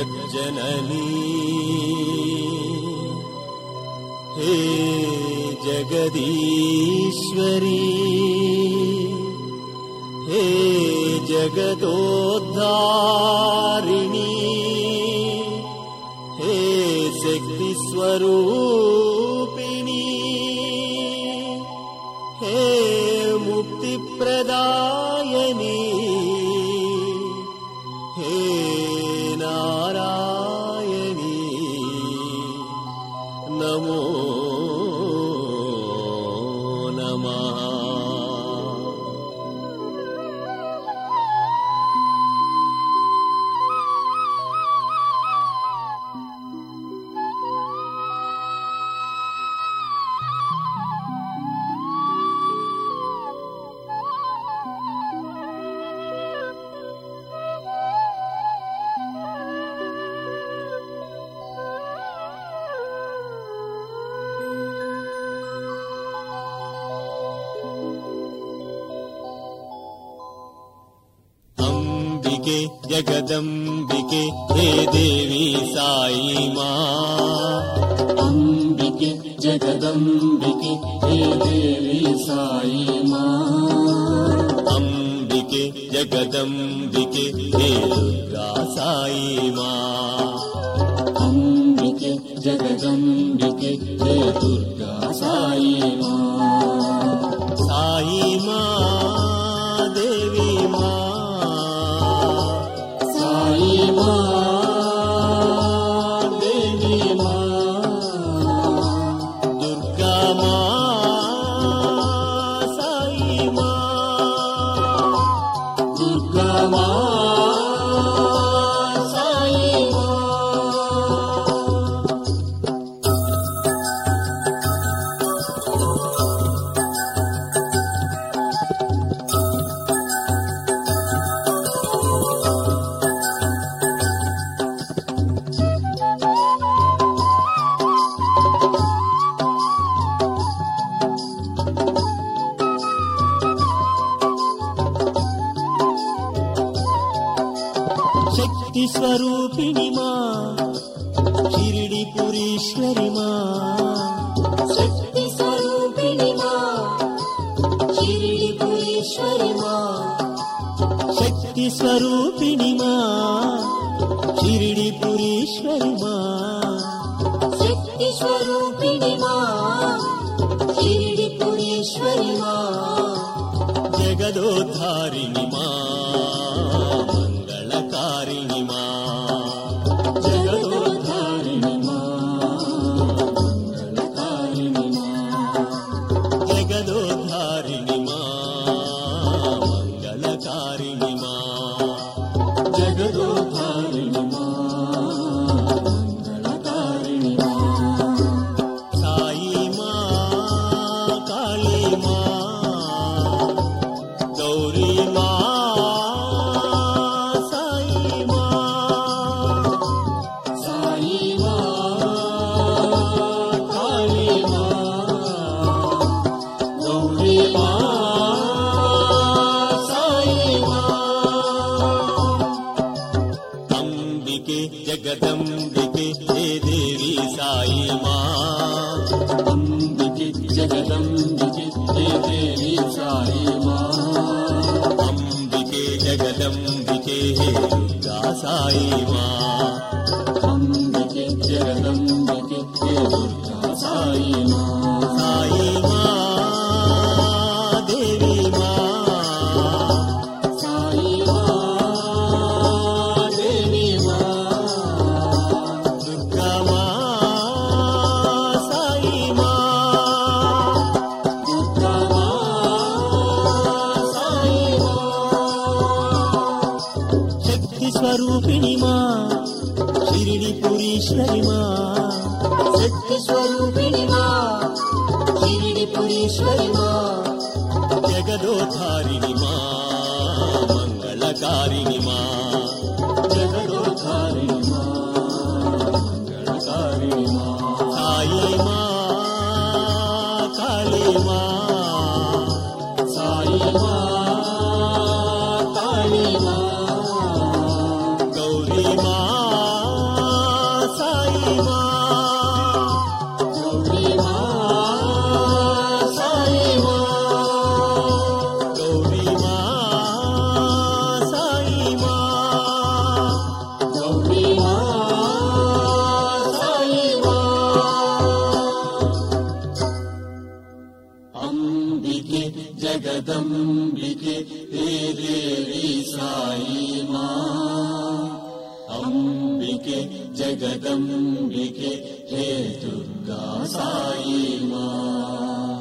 जगज्जननी हे जगदीश्वरी हे जगदोद्धारिणी हे शक्तिस्वरूपिणी हे मुक्तिप्रदायिनी हे नारायणी नमो नमः। जगदम्बिके हे देवी साई मां। अंबिके जगदम्बिके हे देवी साई मां। अंबिके जगदम्बिके हे दुर्गा साई मां। अंबिके जगदम्बिके हे दुर्गा साई मां। साई मां देवी मां साई मां देवी मां। दुर्गा मां साई मां। दुर्गा मां साई मां। शक्ति स्वरूपिणी मां शिरडी पुरीश्वरी मां। शक्ति स्वरूपिणी मां शिरडी पुरीश्वरी मां। शक्ति स्वरूपिणी मां शिरडी पुरीश्वरी मां। शक्ति स्वरूपिणी मां शिरडी पुरीश्वरी मां। जगदोद्धारिणी मां मंगलकारिणी मां। जगदोद्धारिणी मां मंगलकारिणी मां। जगदोद्धारिणी मां मंगलकारिणी मां। जगदोद्धारिणी मां मंगलकारिणी मां। साई मां काली मां गौरी मां साई मां। साई मां काली मां गौरी मां साई मां। अंबिके जगदम्बिके हे देवी साई मां। अंबिके जगदम्बिके हे देवी साई मां। अंबिके जगदम्बिके हे दुर्गा साई मां। अंबिके जगदम्बिके हे दुर्गा साई मां। साई मां देवी मां। साई मां देवी मां। दुर्गा मां साई मां। दुर्गा मां साई मां। शक्ति स्वरूपिणी मां शिरडी पुरीश्वरी मां। शक्ति स्वरूपिणी मां शिरडी पुरीश्वरी मां। जगदोद्धारिणी मां मंगलकारिणी मां। जगदोद्धारिणी मां मंगलकारिणी मां। साई मां काली मां। साई मां काली मां। गौरी मां ಜಗದಂಬಿಕೆ ಜಗದಂಬಿಕೆ ಹೇ ದುರ್ಗಾ ಸಾಯಿ ಮಾ.